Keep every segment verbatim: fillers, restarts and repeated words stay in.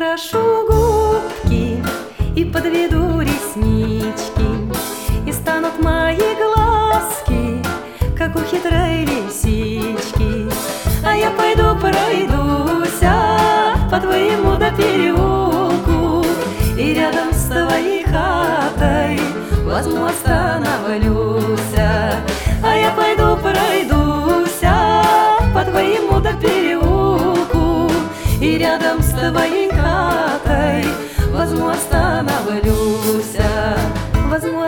накрашу губки и подведу реснички, и станут мои глазки, как у хитрой лисички. А я пойду пройдуся по твоему до переулку, и рядом с твоей хатой возьму остановлюся. А я пойду пройдуся по твоему до переулку, и рядом с твоей хатой возьму остановлюся. Возьму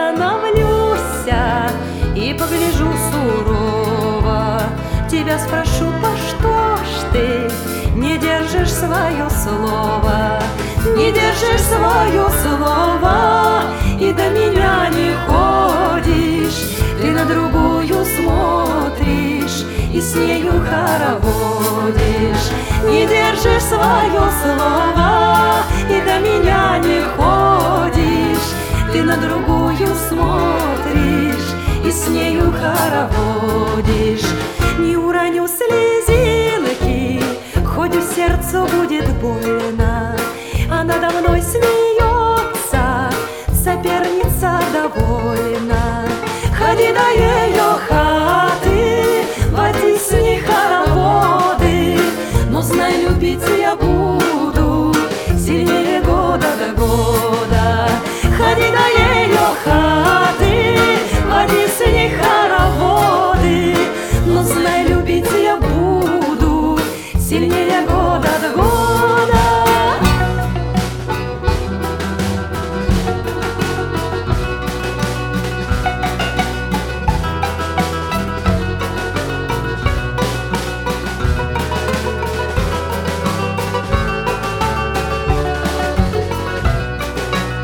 остановлюся и погляжу сурово. Тебя спрошу, по что ж ты не держишь свое слово? Не держишь свое слово и до меня не ходишь. Ты на другую смотришь и с нею хороводишь. Не держишь свое слово и до меня не ходишь. Ты на другую смотришь и с нею хороводишь. Не уроню слезинки, хоть у сердцу будет больно. Она надо мной смеется, соперница довольна. Ходи до ее хаты, води с ней хороводы, но знай, любить я буду сильнее года до года. Ходи до ее хаты, води с ней хороводы, но знай, любить я буду сильнее года до года.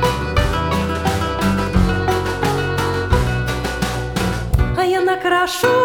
Накрашу